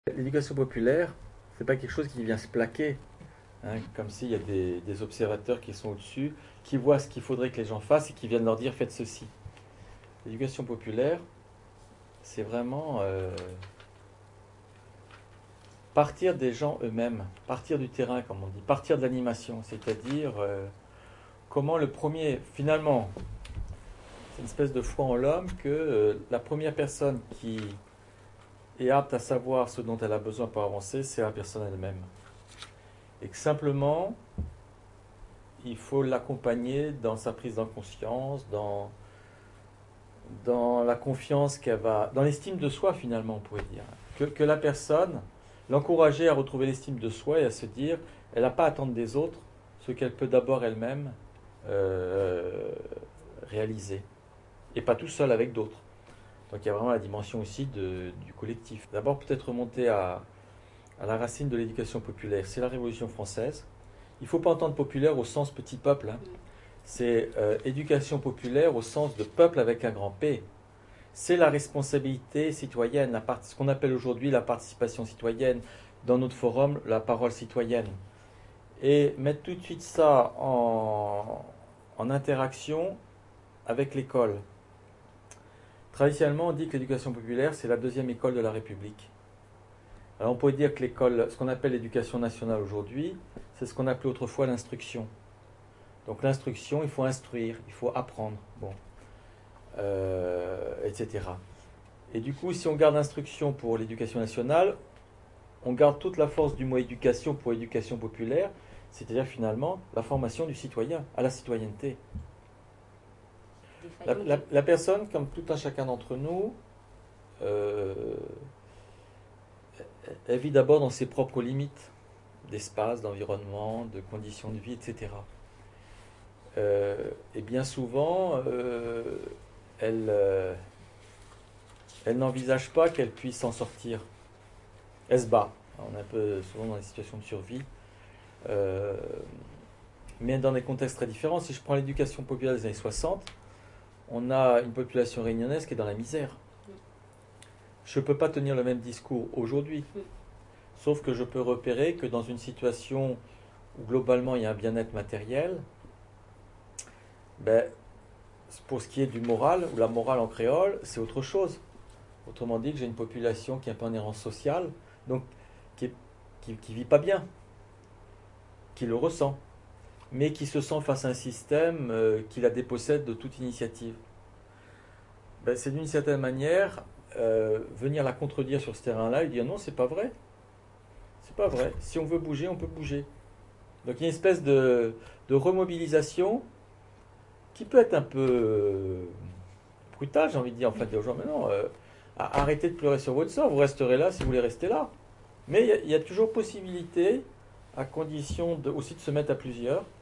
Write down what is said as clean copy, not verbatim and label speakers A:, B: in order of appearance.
A: L'éducation populaire, c'est pas quelque chose qui vient se plaquer, hein, comme s'il y a des observateurs qui sont au-dessus, qui voient ce qu'il faudrait que les gens fassent et qui viennent leur dire faites ceci. L'éducation populaire, c'est vraiment partir des gens eux-mêmes, partir du terrain, comme on dit, partir de l'animation, c'est-à-dire comment le premier, finalement, c'est une espèce de foi en l'homme que la première personne qui est apte à savoir ce dont elle a besoin pour avancer, c'est la personne elle-même. Et que simplement, il faut l'accompagner dans sa prise en conscience, dans la confiance qu'elle va, dans l'estime de soi finalement, on pourrait dire. Que la personne, l'encourager à retrouver l'estime de soi et à se dire, elle n'a pas à attendre des autres ce qu'elle peut d'abord elle-même euh, réaliser. Et pas tout seul avec d'autres. Donc il y a vraiment la dimension aussi du collectif. D'abord peut-être remonter à la racine de l'éducation populaire. C'est la Révolution française. Il ne faut pas entendre populaire au sens petit peuple, hein. C'est éducation populaire au sens de peuple avec un grand P. C'est la responsabilité citoyenne, ce qu'on appelle aujourd'hui la participation citoyenne, dans notre forum, la parole citoyenne. Et mettre tout de suite ça en interaction avec l'école. Traditionnellement, on dit que l'éducation populaire, c'est la deuxième école de la République. Alors on pourrait dire que l'école, ce qu'on appelle l'éducation nationale aujourd'hui, c'est ce qu'on appelait autrefois l'instruction. Donc l'instruction, il faut instruire, il faut apprendre, bon, etc. Et du coup, si on garde instruction pour l'éducation nationale, on garde toute la force du mot éducation pour éducation populaire, c'est-à-dire finalement la formation du citoyen à la citoyenneté. La personne, comme tout un chacun d'entre nous, euh, elle vit d'abord dans ses propres limites d'espace, d'environnement, de conditions de vie, etc. Et bien souvent, elle, elle n'envisage pas qu'elle puisse s'en sortir. Elle se bat. On est un peu souvent dans des situations de survie, euh, mais dans des contextes très différents. Si je prends l'éducation populaire des années 60, on a une population réunionnaise qui est dans la misère. Je ne peux pas tenir le même discours aujourd'hui, sauf que je peux repérer que dans une situation où globalement il y a un bien-être matériel, ben, pour ce qui est du moral, ou la morale en créole, c'est autre chose. Autrement dit, que j'ai une population qui est un peu en errance sociale, donc qui vit pas bien, qui le ressent, mais qui se sent face à un système qui la dépossède de toute initiative. Ben, c'est d'une certaine manière venir la contredire sur ce terrain-là et dire non, c'est pas vrai. C'est pas vrai. Si on veut bouger, on peut bouger. Donc il y a une espèce de remobilisation qui peut être un peu brutale, j'ai envie de dire, en fait, dire aux gens, mais non, arrêtez de pleurer sur votre sort, vous resterez là si vous voulez rester là. Mais il y a toujours possibilité, à condition aussi de se mettre à plusieurs,